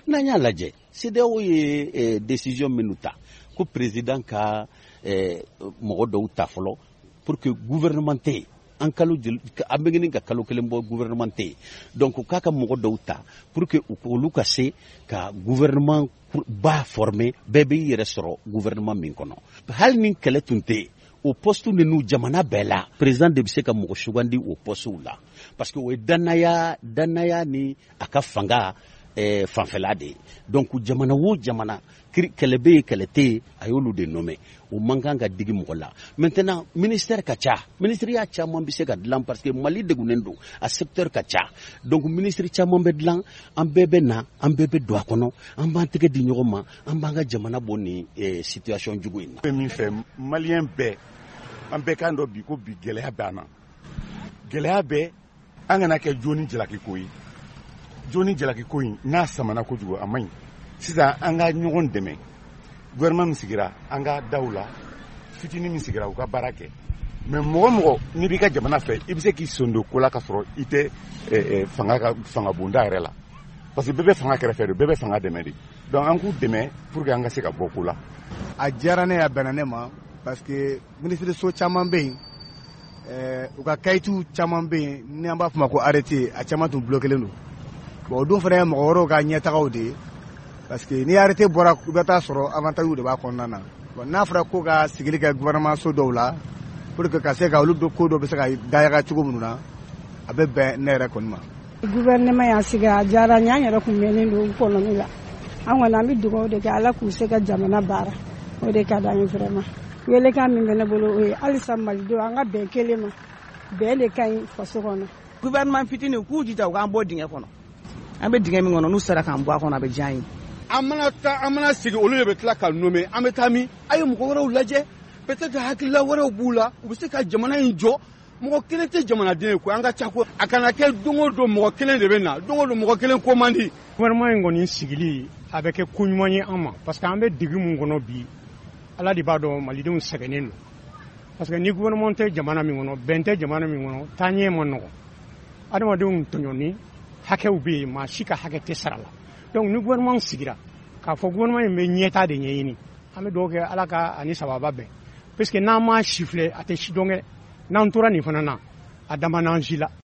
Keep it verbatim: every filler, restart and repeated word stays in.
n'an y'a lajɛ C D A O ye décision minnu ta ko président ka mɔgɔ dɔw ta fɔlɔ pour que gouvernement tɛ yen an kalo an bɛ ɲini ka kalo kelen bɔ gouvernement tɛ yen donc k'a ka mɔgɔ dɔw ta pour que olu ka se ka gouvernement ba former bɛɛ b'i yɛrɛ sɔrɔ gouvernement min kɔnɔ hali ni kɛlɛ tun tɛ yen o poste ninnu jamana bɛɛ la président de bɛ se ka mɔgɔ sugandi o postew la parce que o ye danaya danaya ni a ka fanga eh, fanfɛla de ye donc jamana o jamana kɛlɛ bɛ yen kɛlɛ tɛ yen a y'olu de nommé o man kan ka digi mɔgɔ la maintenant ministère ka ca ministériya caman bɛ se ka dilan parce que Mali degunnen don a secteur ka ca donc ministre caman bɛ dilan an bɛɛ bɛ na an bɛɛ bɛ don a kɔnɔ an b'an tɛgɛ di ɲɔgɔn ma an b'an ka jamana bɔ nin eh, situation jugu in na. Bɛ min fɛ maliyɛn bɛɛ an bɛɛ kan dɔn bi ko bi gɛlɛya bɛ an na gɛlɛya bɛɛ an kana kɛ joni jalaki ko ye joni jalaki ko in n'a samana kojugu a man ɲi sisan an ka ɲɔgɔn dɛmɛ gouvernement min sigira an ka daw la fitinin min sigira u ka baara kɛ mais mɔgɔ mɔgɔ n'i b'i ka jamana fɛ i bɛ se k'i son don ko la ka sɔrɔ i tɛ fanga ka fanga bonda yɛrɛ la parce que bɛɛ bɛ fanga kɛrɛfɛ de bɛɛ bɛ fanga dɛmɛ de donc an k'u dɛmɛ pour que an ka se ka bɔ ko la. A diyara ne a bɛnna ne ma parce que ministériso caman bɛ yen u ka kayitu caman bɛ yen ni an b'a fɔ ma ko arrêté a caman tun bloquelen don bon o dun fana ye mɔgɔ wɛrɛw ka ɲɛtagaw de ye parce que ni arrêté bɔra i bɛ taa sɔrɔ avantage de b'a kɔnɔna na bon n'a fɔra ko ka sigili kɛ gouvernement so dɔw la pour que ka se ka olu ko dɔw bɛ se ka dayaga cogo minnu na a bɛ bɛn ne yɛrɛ kɔni ma. gouvernement y'a sigi a diyara n ye an yɛrɛ kun bɛnnen don kɔnɔmi la an kɔni an bɛ dugawu de kɛ ala k'u se ka jamana baara o de ka d'an ye vraiment welekan min bɛ ne bolo o ye halisa malidenw an ka bɛn kelen ma bɛn de ka ɲi faso kɔnɔ. gouvernement fitinin k'u jija u k'an bɔ dingɛ kɔnɔ an bɛ dingɛ min kɔnɔ n'u sera k'an bɔ a kɔnɔ a bɛ diya an ye. an mana taa an mana sigi olu de bɛ tila ka nome an bɛ taa min a ye mɔgɔ wɛrɛw lajɛ peut-être hakilila wɛrɛw b'u la u bɛ se ka jamana in jɔ mɔgɔ kelen tɛ jamanaden ye ko an ka ca ko a kana kɛ don o don mɔgɔ kelen de bɛ na don o don mɔgɔ kelen ko man di. gouvernement in kɔni sigili a bɛ kɛ ko ɲuman ye an ma parce que an bɛ digi mun kɔnɔ bi ala de b'a dɔn malidenw sɛgɛnnen don parce que ni gouvernement tɛ jamana min kɔnɔ bɛn tɛ jamana min kɔnɔ taaɲɛ ma nɔgɔ adamadenw tɔɲɔni hakɛw bɛ yen maa si ka hakɛ tɛ sara la donc ni gouvernement sigira k'a fɔ gouvernement in bɛ ɲɛta de ɲɛɲini an bɛ dugawu kɛ ala ka ani sababa bɛn parce que n'an m'a sifilɛ a tɛ si dɔn kɛ n'an tora nin fana na a dama n'an si la.